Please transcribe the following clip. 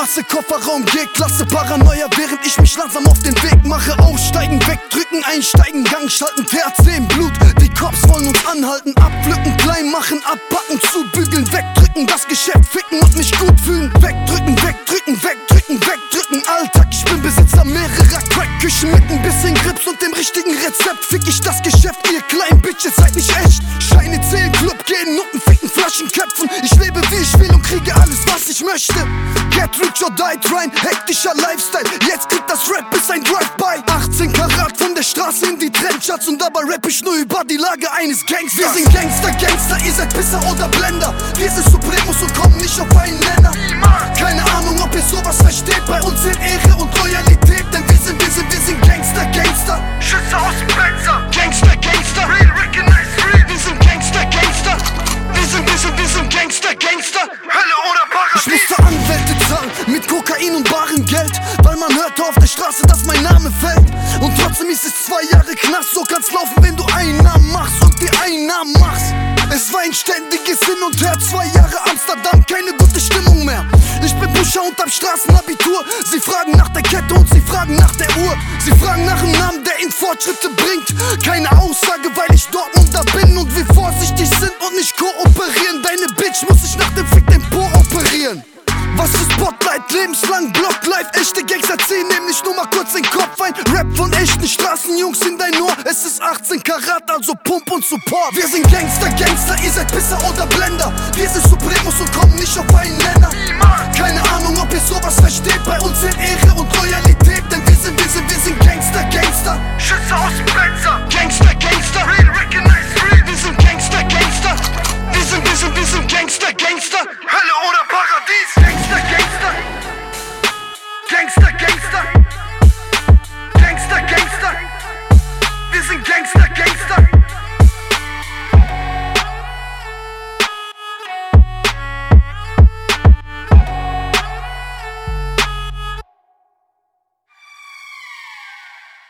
Straße, Kofferraum, G-Klasse, Paranoia, während ich mich langsam auf den Weg mache. Aussteigen, wegdrücken, einsteigen, Gang schalten, THC im Blut. Die Cops wollen uns anhalten, abpflücken, klein machen, abpacken, zubügeln, wegdrücken, das Geschäft ficken und mich gut fühlen. Wegdrücken, wegdrücken, wegdrücken, wegdrücken, Alltag. Ich bin Besitzer mehrerer Crack-Küchen mit ein bisschen Grips und dem richtigen Rezept. Fick ich das Geschäft, ihr kleinen Bitches, seid nicht echt. Scheine zählen, Club gehen, Nutten ficken, Flaschen köpfen. Ich lebe wie ich will und kriege alles, was ich möchte. Get rich or die trying, hektischer Lifestyle. Jetzt kriegt das Rap bis ein Drive-by. 18 Karat von der Straße in die Trendcharts und dabei rapp ich nur über die Lage eines Gangsters. Wir sind Gangster, Gangster, ihr seid Pisser oder Blender. Wir sind Supremos und kommen nicht auf einen Nenner. Keine Ahnung, ob ihr sowas versteht. Bei uns sind Ehre und Loyalität, denn wir sind Gangster, Gangster. Schüsse aus dem Fenster. Gangster, Gangster. Real, recognize real. Wir sind Gangster, Gangster. Wir sind Gangster, Gangster. Hölle oder Ich Paradies. musste Anwälte zahlen mit Kokain und barem Geld, weil man hörte auf der Straße, dass mein Name fällt. Und trotzdem ist es 2 Jahre Knast. So kann's laufen, wenn du Einnahmen machst und die Einnahmen machst. Es war ein ständiges Hin und Her, 2 Jahre Amsterdam, keine gute Stimmung mehr. Ich bin Pusher und hab Straßenabitur. Sie fragen nach der Kette und sie fragen nach der Uhr. Sie fragen nach dem Namen, der ihnen Fortschritte bringt. Keine Aussage, weil ich Dortmunder bin und wir vorsichtig sind und nicht kooperieren. Deine Bitch muss ich nach dem Fick den Po operieren. Was ist Spotlight? Lebenslang Block Life. Echte Gangster ziehen nämlich nur mal kurz den Kopf ein. Rap von echten Straßenjungs in dein Ohr. Es ist 18 Karat, also Pump und Support. Wir sind Gangster, Gangster, ihr seid Pisser oder Blender. Wir sind Supremos und kommen nicht auf einen Nenner. Keine Ahnung, ob ihr sowas versteht. Bei uns sind Ehre und Loyalität, denn wir sind Gangster.